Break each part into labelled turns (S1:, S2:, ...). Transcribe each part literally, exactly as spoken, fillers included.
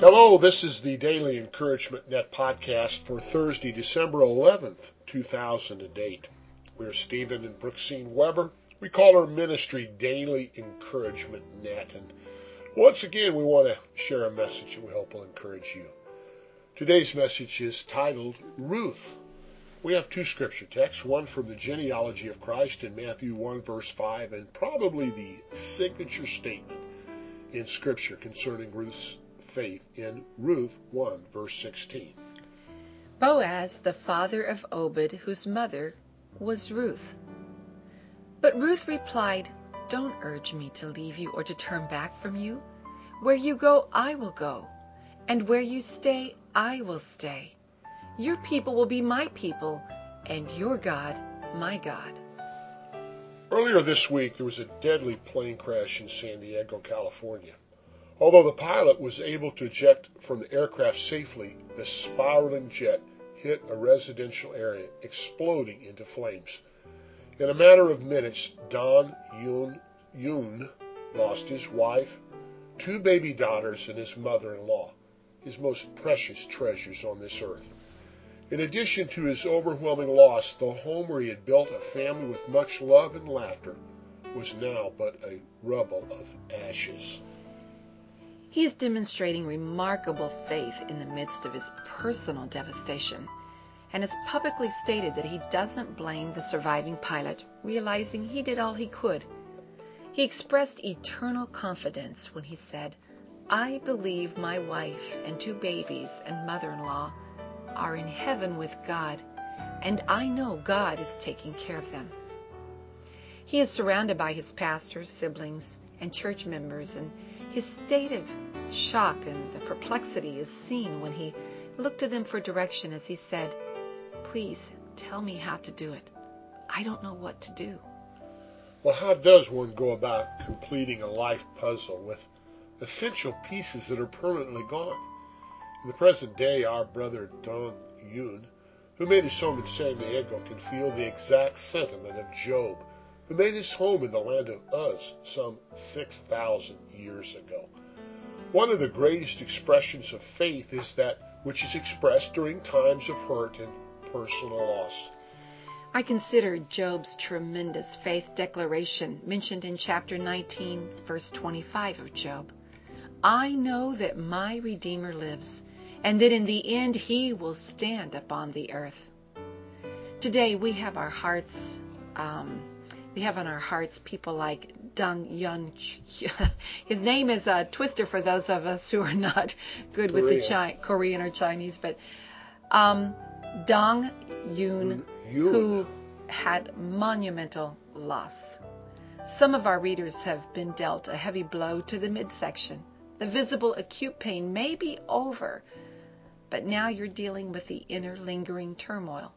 S1: Hello, this is the Daily Encouragement Net podcast for Thursday, December eleventh, two thousand eight. We're Stephen and Brooksine Weber. We call our ministry Daily Encouragement Net. And once again, we want to share a message that we hope will encourage you. Today's message is titled Ruth. We have two scripture texts, one from the genealogy of Christ in Matthew one, verse five, and probably the signature statement in Scripture concerning Ruth's faith in Ruth one, verse sixteen.
S2: Boaz, the father of Obed, whose mother was Ruth. But Ruth replied, "Don't urge me to leave you or to turn back from you. Where you go, I will go, and where you stay, I will stay. Your people will be my people, and your God, my God."
S1: Earlier this week, there was a deadly plane crash in San Diego, California. Although the pilot was able to eject from the aircraft safely, the spiraling jet hit a residential area, exploding into flames. In a matter of minutes, Don Yoon, Yoon lost his wife, two baby daughters, and his mother-in-law, his most precious treasures on this earth. In addition to his overwhelming loss, the home where he had built a family with much love and laughter was now but a rubble of ashes.
S2: He is demonstrating remarkable faith in the midst of his personal devastation, and has publicly stated that he doesn't blame the surviving pilot, realizing he did all he could. He expressed eternal confidence when he said, "I believe my wife and two babies and mother-in-law are in heaven with God, and I know God is taking care of them." He is surrounded by his pastors, siblings, and church members, and his state of shock and the perplexity is seen when he looked to them for direction as he said, "Please tell me how to do it. I don't know what to do."
S1: Well, how does one go about completing a life puzzle with essential pieces that are permanently gone? In the present day, our brother Don Yoon, who made his home in San Diego, can feel the exact sentiment of Job, who made his home in the land of Uz some six thousand years ago. One of the greatest expressions of faith is that which is expressed during times of hurt and personal loss.
S2: I consider Job's tremendous faith declaration mentioned in chapter nineteen, verse twenty-five of Job. "I know that my Redeemer lives, and that in the end he will stand upon the earth." Today we have our hearts, um, we have on our hearts people like Dong Yun. His name is a twister for those of us who are not good with the Chi- Korean or Chinese, but um, Dong Yoon, who had monumental loss. Some of our readers have been dealt a heavy blow to the midsection. The visible acute pain may be over, but now you're dealing with the inner lingering turmoil.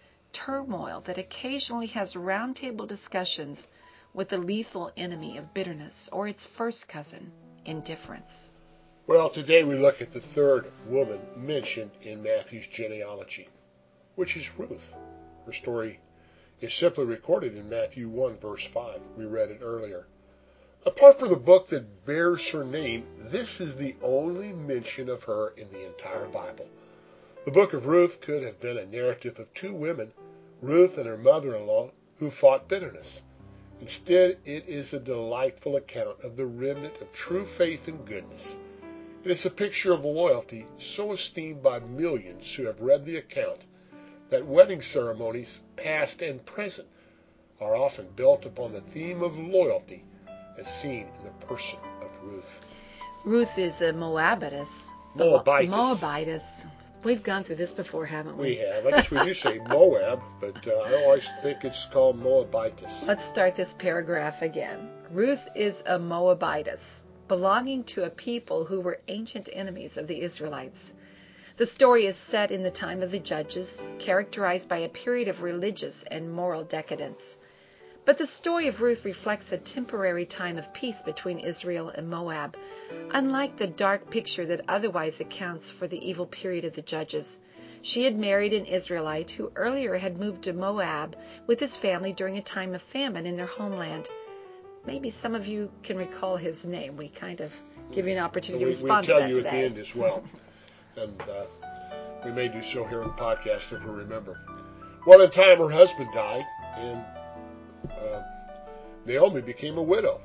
S2: Turmoil that occasionally has roundtable discussions with the lethal enemy of bitterness, or its first cousin, indifference.
S1: Well, today we look at the third woman mentioned in Matthew's genealogy, which is Ruth. Her story is simply recorded in Matthew one, verse five. We read it earlier. Apart from the book that bears her name, this is the only mention of her in the entire Bible. The book of Ruth could have been a narrative of two women, Ruth and her mother-in-law, who fought bitterness. Instead, it is a delightful account of the remnant of true faith and goodness. It is a picture of loyalty so esteemed by millions who have read the account that wedding ceremonies, past and present, are often built upon the theme of loyalty as seen in the person of Ruth.
S2: Ruth is a Moabitess.
S1: Moabitess.
S2: Moabitess. We've gone through this before, haven't we?
S1: We have. I guess we do say Moab, but uh, I always think it's called Moabitess.
S2: Let's start this paragraph again. Ruth is a Moabitess, belonging to a people who were ancient enemies of the Israelites. The story is set in the time of the Judges, characterized by a period of religious and moral decadence. But the story of Ruth reflects a temporary time of peace between Israel and Moab, unlike the dark picture that otherwise accounts for the evil period of the Judges. She had married an Israelite who earlier had moved to Moab with his family during a time of famine in their homeland. Maybe some of you can recall his name. We kind of give you an opportunity
S1: we,
S2: to respond
S1: we
S2: to
S1: tell
S2: that
S1: you
S2: today.
S1: At the end as well. And uh, we may do so here in the podcast if we remember. Well, in time, her husband died, and uh, Naomi became a widow.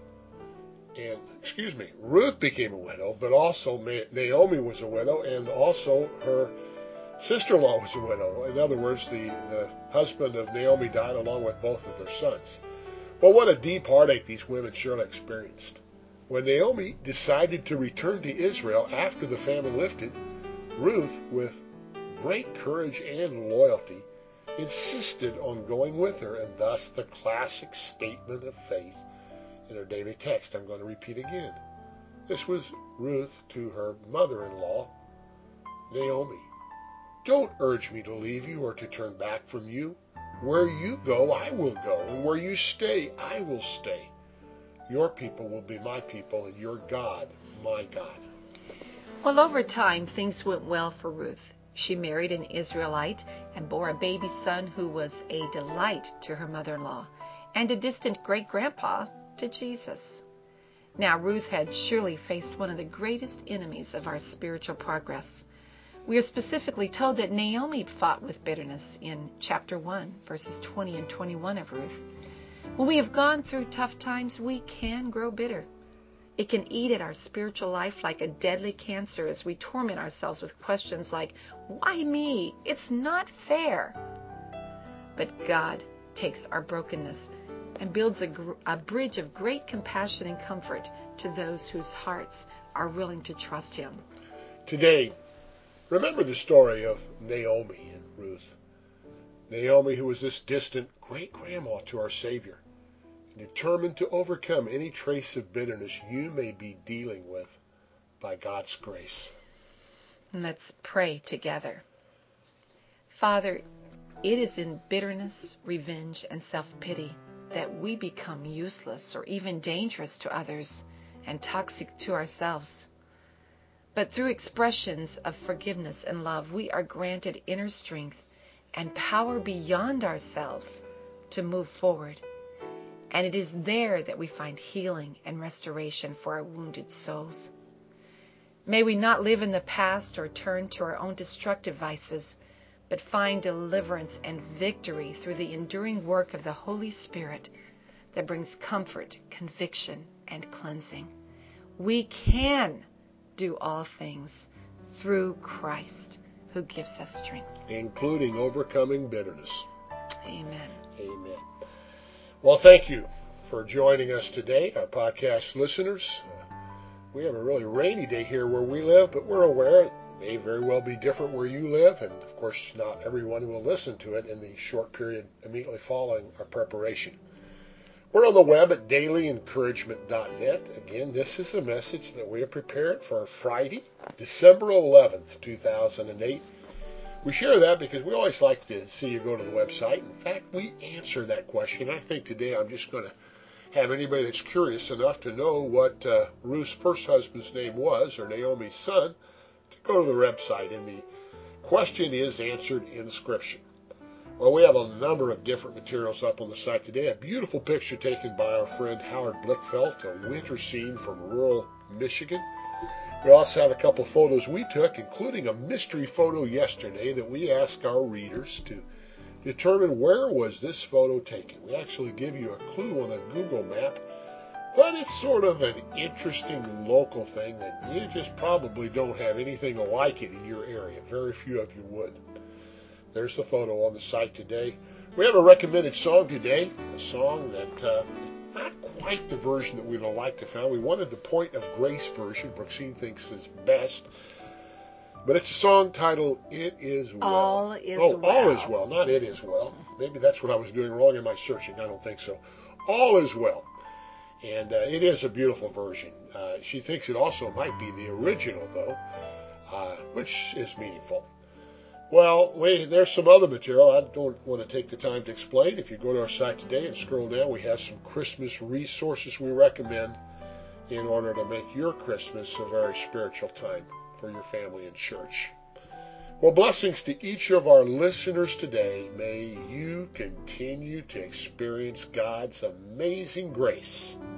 S1: And, excuse me, Ruth became a widow, but also Naomi was a widow, and also her sister-in-law was a widow. In other words, the, the husband of Naomi died along with both of their sons. Well, what a deep heartache these women surely experienced. When Naomi decided to return to Israel after the famine lifted, Ruth, with great courage and loyalty, insisted on going with her, and thus the classic statement of faith in our daily text I'm going to repeat again. This was Ruth to her mother-in-law, Naomi. Don't urge me to leave you or to turn back from you. Where you go, I will go, and where you stay, I will stay. Your people will be my people, and your God, my God.
S2: Well, over time, things went well for Ruth. She married an Israelite and bore a baby son who was a delight to her mother-in-law and a distant great-grandpa to Jesus. Now, Ruth had surely faced one of the greatest enemies of our spiritual progress. We are specifically told that Naomi fought with bitterness in chapter one, verses twenty and twenty-one of Ruth. When we have gone through tough times, we can grow bitter. It can eat at our spiritual life like a deadly cancer as we torment ourselves with questions like, why me? It's not fair. But God takes our brokenness and builds a, gr- a bridge of great compassion and comfort to those whose hearts are willing to trust Him.
S1: Today, remember the story of Naomi and Ruth. Naomi, who was this distant great-grandma to our Savior, determined to overcome any trace of bitterness you may be dealing with by God's grace.
S2: Let's pray together. Father, it is in bitterness, revenge, and self-pity that we become useless or even dangerous to others and toxic to ourselves. But through expressions of forgiveness and love, we are granted inner strength and power beyond ourselves to move forward. And it is there that we find healing and restoration for our wounded souls. May we not live in the past or turn to our own destructive vices, but find deliverance and victory through the enduring work of the Holy Spirit that brings comfort, conviction, and cleansing. We can do all things through Christ who gives us strength.
S1: Including overcoming bitterness.
S2: Amen.
S1: Amen. Well, thank you for joining us today, our podcast listeners. Uh, we have a really rainy day here where we live, but we're aware it may very well be different where you live, and of course not everyone will listen to it in the short period immediately following our preparation. We're on the web at daily encouragement dot net. Again, this is a message that we have prepared for Friday, December eleventh, two thousand eight. We share that because we always like to see you go to the website. In fact, we answer that question. I think today I'm just going to have anybody that's curious enough to know what uh, Ruth's first husband's name was, or Naomi's son, to go to the website. And the question is answered in Scripture. Well, we have a number of different materials up on the site today. A beautiful picture taken by our friend Howard Blickfeld, a winter scene from rural Michigan. We also have a couple of photos we took, including a mystery photo yesterday that we asked our readers to determine where was this photo taken. We actually give you a clue on a Google map, but it's sort of an interesting local thing that you just probably don't have anything like it in your area. Very few of you would. There's the photo on the site today. We have a recommended song today, a song that uh, not quite the version that we'd have liked to find. We wanted the Point of Grace version, Brooksine thinks is best. But it's a song titled It Is Well.
S2: All is
S1: oh,
S2: well.
S1: All is well, not It Is Well. Maybe that's what I was doing wrong in my searching. I don't think so. All is well. And uh, it is a beautiful version. Uh, she thinks it also might be the original, though, uh, which is meaningful. Well, we, there's some other material I don't want to take the time to explain. If you go to our site today and scroll down, we have some Christmas resources we recommend in order to make your Christmas a very spiritual time for your family and church. Well, blessings to each of our listeners today. May you continue to experience God's amazing grace